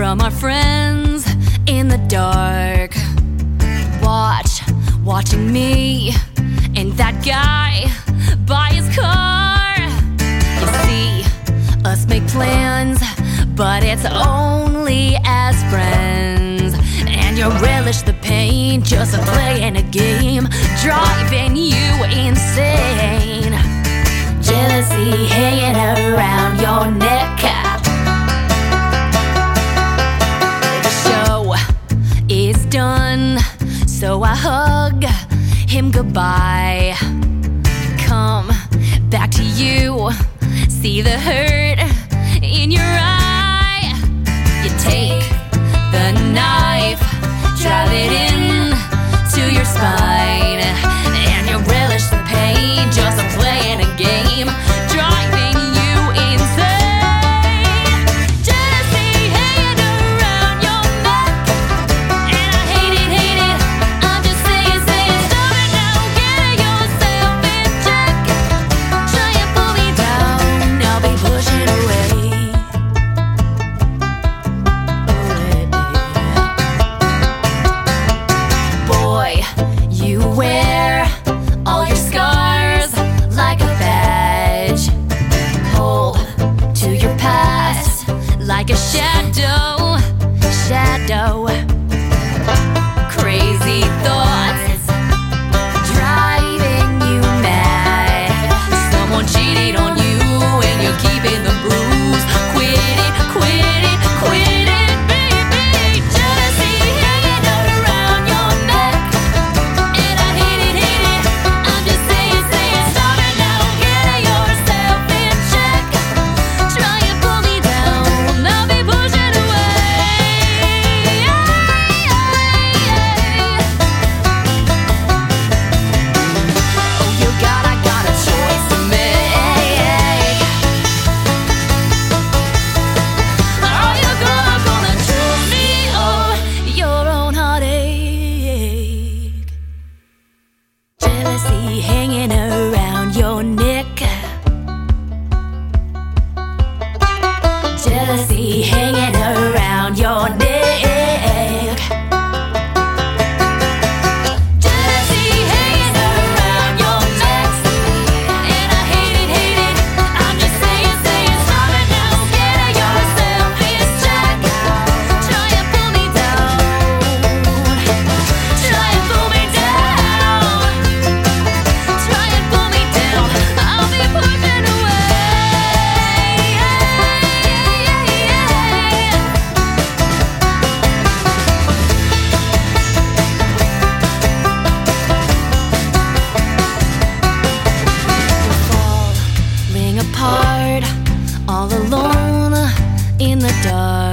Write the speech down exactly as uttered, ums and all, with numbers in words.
from our friends in the dark. Watch, watching me and that guy by his car. You see us make plans, but it's only as friends. And you relish the pain, just playing a game, driving you insane. Jealousy hanging around your neck. The show is done, so I hug him goodbye. Come back to you, see the hurt in your eye. You take the knife, drive it in to your spine, and you relish the pain, just playing a game, driving you insane. Jealousy hanging around your neck, and I hate it, hate it. I'm just saying, saying, stop it now, get yourself in check. Try and pull me down, I'll be pushing away. Boy, you wear all your scars like a badge. Hold to your past like a shadow, shadow. Crazy thoughts driving you mad. Someone cheated on you and you're keeping the bruise. Quit it, quit it, quit it, baby. Jealousy hanging around your neck, and I hate it, hate it. I'm just saying, saying, stop it now, get yourself in check. Try and pull me down, I'll be pushing away. Oh, you got, I got a choice to make. Are you gonna, gonna choose me or your own heartache? Jealousy hanging around your neck. Jealousy hanging around your neck. Jealousy hanging around your neck, and I hate it, hate it. I'm just saying, saying, stop it now, get yourself in check. Try and pull me down, try and pull me down, try and pull me down. I'll be pushing away. Falling apart, all alone in the dark.